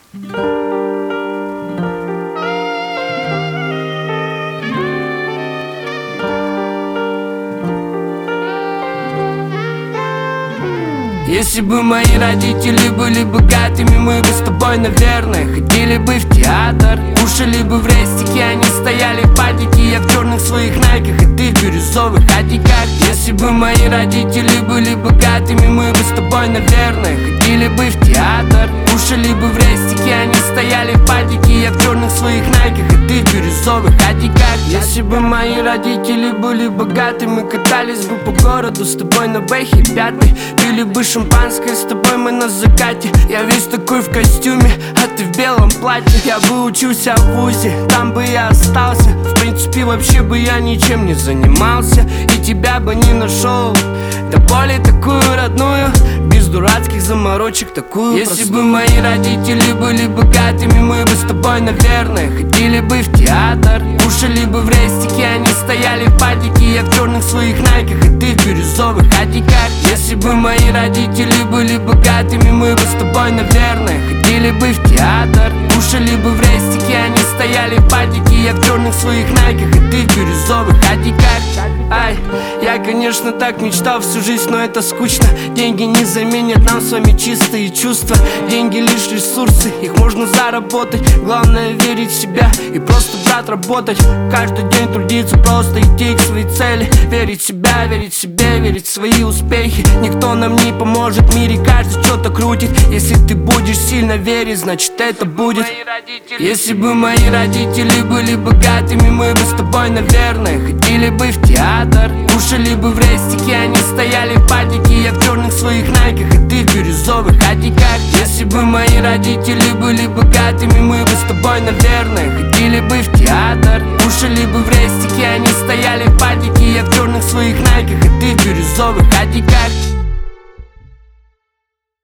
Если бы мои родители были богатыми, мы бы с тобой, наверное, ходили бы в театр, кушали бы в рестике, они стояли в падике, я в черных своих найках, а ты в бирюзовых адиках. Если бы мои родители были богатыми, мы бы с тобой, наверное, ходили бы в театр, кушали бы в рестике, они стояли в падике, я в черных своих найках, а ты в бирюзовых адиках. Если бы мои родители были богатыми, мы катались бы по городу с тобой на бэхе пятой, пили бы шампанское с тобой мы на закате. Я весь такой в костюме, а ты в белом платье. Я бы учился в вузе, там бы я остался. В принципе, вообще бы я ничем не занимался и тебя бы не нашел. Да более такую родную, без дурацких заморочек, такую Если простую. Бы мои родители были богатыми, мы бы с тобой, наверное, ходили бы в театр, кушали бы в рестике, они стояли в падике, я в черных своих найках, а ты в бирюзовых адиках. Если бы мои родители были богатыми, мы бы с тобой, наверное, ходили бы в театр, кушали бы в рестике, они стояли в падике, я в черных своих найках, а ты в бирюзовых адиках. Ай, я, конечно, так мечтал всю жизнь, но это скучно. Деньги не заменят нам с вами чистые чувства. Деньги лишь ресурсы, их можно заработать. Главное верить в себя и просто, брат, работать. Каждый день трудиться, просто идти к своей цели. Верить в себя, верить в себе, верить в свои успехи. Никто нам не поможет в мире, каждый что-то крутит. Если ты будешь сильно верить, значит это будет. Если бы мои родители были богатыми, мы бы с тобой, наверное, ходили бы в театр, кушали бы в рестике, они стояли в падике, я в черных своих найках, а ты в бирюзовых адиках. Если бы мои родители были богатыми, мы бы с тобой, наверное, ходили бы в театр, кушали бы в рестике, они стояли в падике, я в черных своих найках, а ты в бирюзовых адиках.